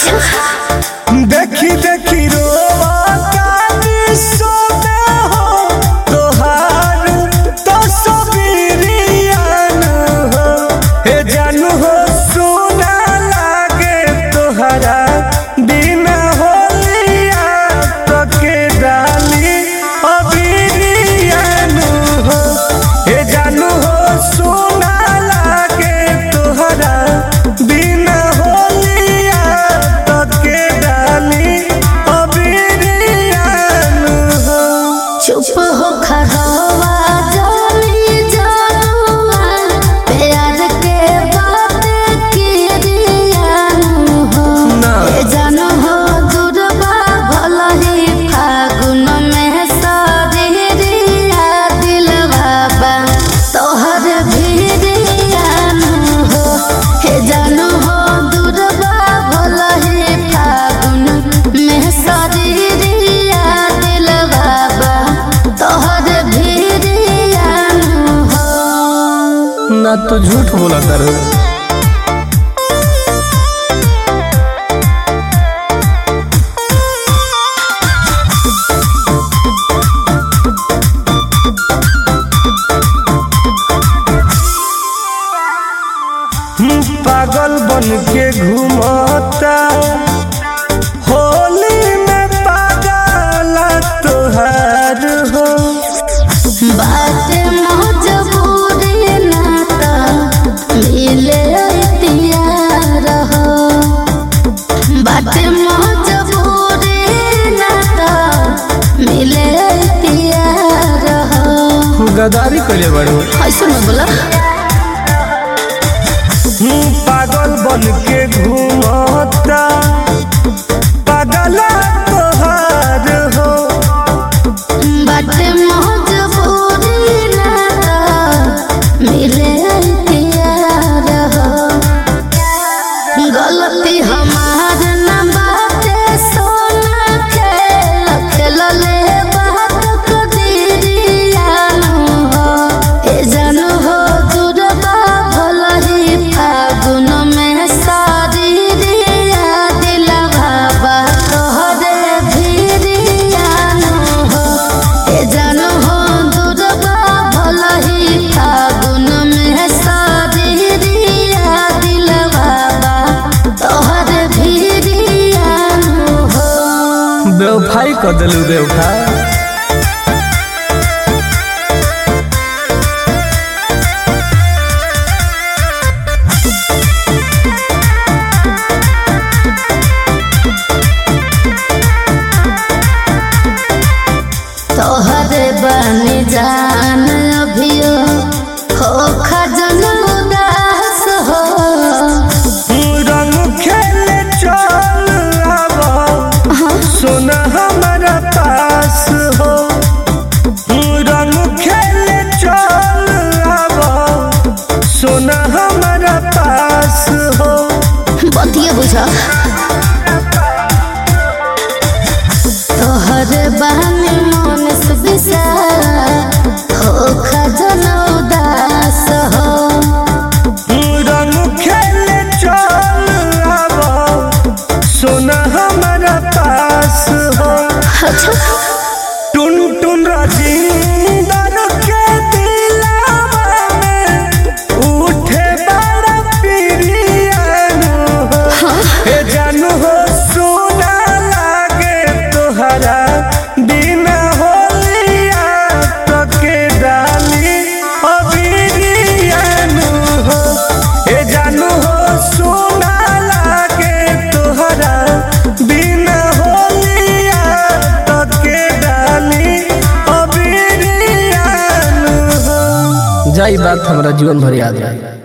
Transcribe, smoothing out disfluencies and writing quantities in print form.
देखी देखी रोवा सोने हो तोहार तो सबीरियान हो हे जानू हो सुना लागे तोहरा बिना होलिया तो के डाली अबीरियान हो हे जानू हो सुना लागे तोहरा बिना होलिया तो के डाली अबीरियान हो। चुप हो खड़वा जानी जानुआ प्यार के बात की रियानु हो ए जानू हो दुर्बा भला ही फागुन में सारी रिया दिल बाबा तोहर भी रियानु हो ए जानू हो दुर्बा भला ही फागुन में सारी रिया दिल बाबा तोहर भी रियानु हो। ना तो झूठ बोला करो। पागल बन के घूमता होली में पागल तोहार हो बात मजबूरी नाता मिले तियार हो बात मजबूरी नाता मिले तियार हो। गदारी करे बड़ो ऐसे न बोला पागल बन के घूमता पागल तोहार हो बात मजबूरी नाता मिले तियार हो। गलती हमार न बाटे सोना खेल खेलले बात कदरियानु हो ए जानू हो दुर्बा भला ही फागुन में सारी रिया दिल बाबा तोहरे भिरियानु हो ए जानू हो दुर्बा भला ही फागुन में सारी रिया दिल बाबा तोहरे भिरियानु हो। बेवफाई कर दिलू बेवफाई तोहरे बनी जान अभियो हो खजन उदास हो रंग खेले चल आवा सोना हमारा पास हो रंग खेले चल आवा सोना हमारा पास हो बतिया बुझा तोहरे बनी मन से बिसा हो खजन उदास हो रंग खेले चल आवा सोना हमारा पास हो अच्छा टुन टुन राजिंदर के दिलावा में उठे बड़ा पिरियानु हो हे जानू हो सुना लागे तोहरा बिना होलिया तो के डाली अबीरियानु हो हे जानू हो सुना लागे तोहरा बिना होलिया तो के डाली अबीरियानु हो। जाई बात हमरा जीवन भर याद रही।